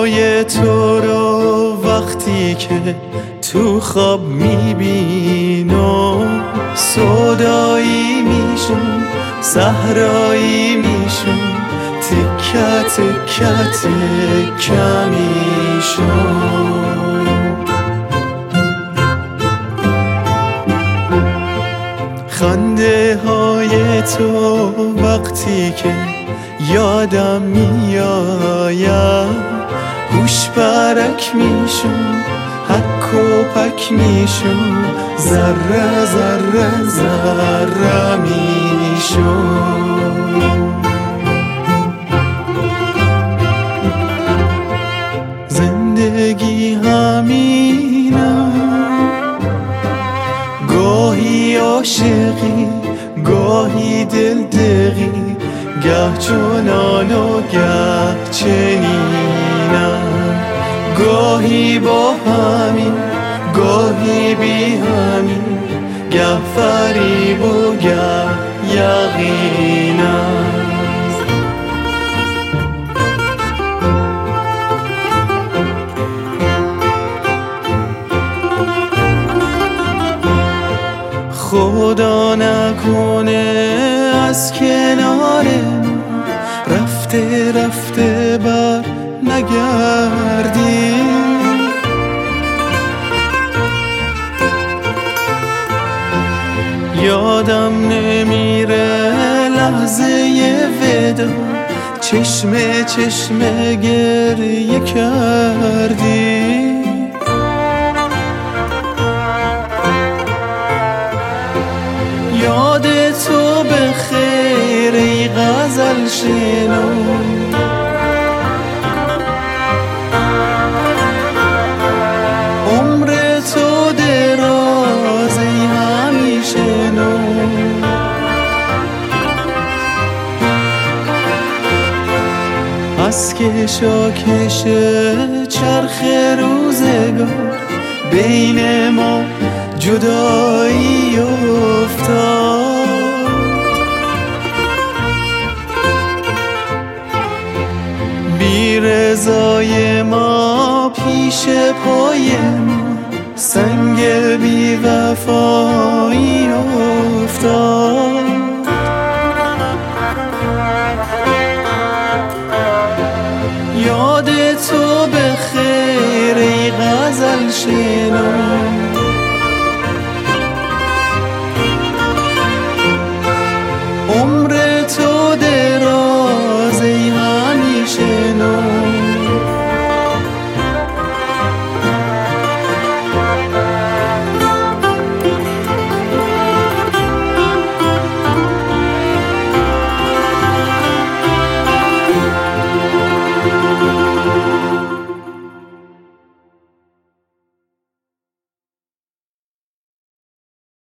های تو رو وقتی که تو خواب میبینم، سودایی میشم، صحرایی میشم، تکه تکه تکه میشم. خنده های تو وقتی که یادم میآید، هوش پرک میشم، حک و پک میشم، ذره ذره ذره میشم. زندگی همینه، گاهی عاشقی، گاهی دلدغی، گه چنان و گه چنینم، گاهی با همین، گاهی بی همین، گه فریب و گه یقینم. خدا نکنه از کنار ما رفته رفته بر نگردی، یادم نمیره لحظه ودا، چشم چشم گریه کردی. یاد تو به خیر ای غزل شنو، عمر تو دراز ای همیشه نو. از کشاکش چرخ روزگار بین ما جدایی افتاد، بی رضای ما پیش پای ما سنگ بی وفایی افتاد. یاد تو به خیر ای غزل شنو،